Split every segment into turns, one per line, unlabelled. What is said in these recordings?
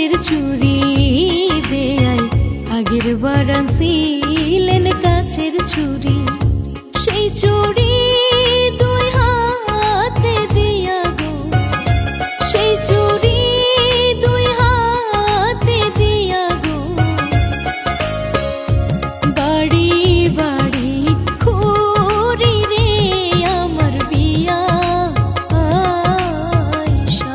কানের চুড়ি বেয়াই আগের বার আনছিলেন কাছের চুড়ি, সেই চুড়ি দুই হাতে দিয়া গো, সেই চুড়ি দুই হাতে দিয়া গো, বাড়ি বাড়ি খুরি রে আমার বিয়া আইসা।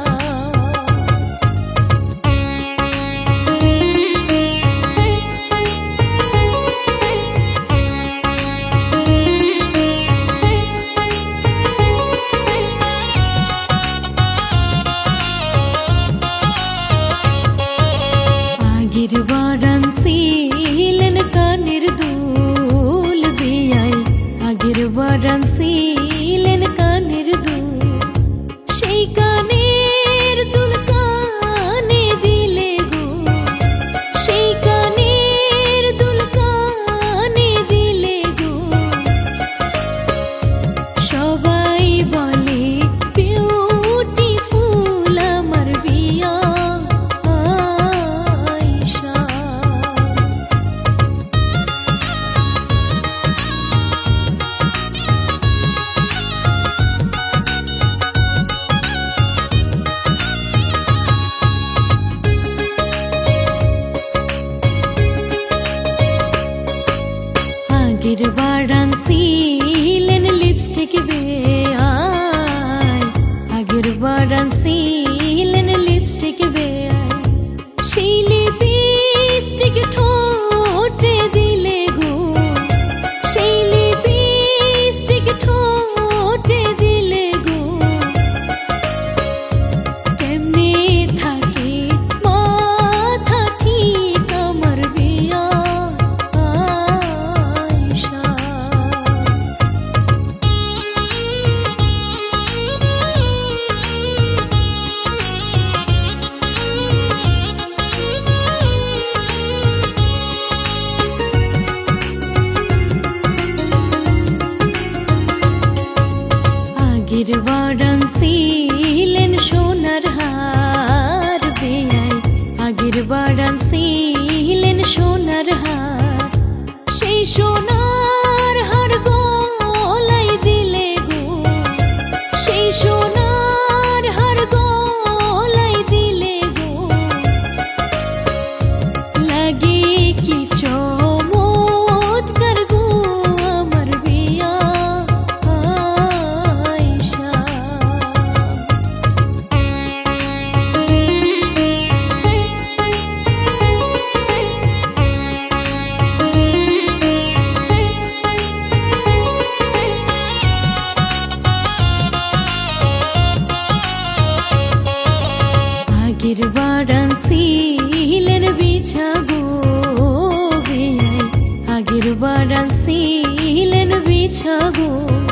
আগের বার আনছিলেন কানের দুল বেয়াই আগের বার আনছিলেন কানের দুল, সেই কানের দুল কানে দিলে গো, সেই কানের দুল কানে দিলে গো, সবাই বলে বিউটিফুল আমার বিয়া আইসা। আগের বার আনছিলেন লিপস্টিক বেয়াই আগের বার আনছিলেন লিপস্টিক বেয়াই, সেই লিপস্টিক ঠোঁটে দিলে গো, সেই লিপস্টিক ঠোঁটে দিলে গো, কেমনে থাকে মাথা ঠিক আমার বিয়া আইসা। আগের বার আনছিলেন সোনার হার বেয়াই আগের বার আনছিলেন সোনার হার, সেই সোনার হার গলাই দিলে গো, সেই সোনার হার গলাই দিলে গো, লাগে কি চমৎকার গো আমার বিয়া আইসা। আগের বার আনছিলেন বিছা গো বেয়াই আগের বার আনছিলেন বিছা গো,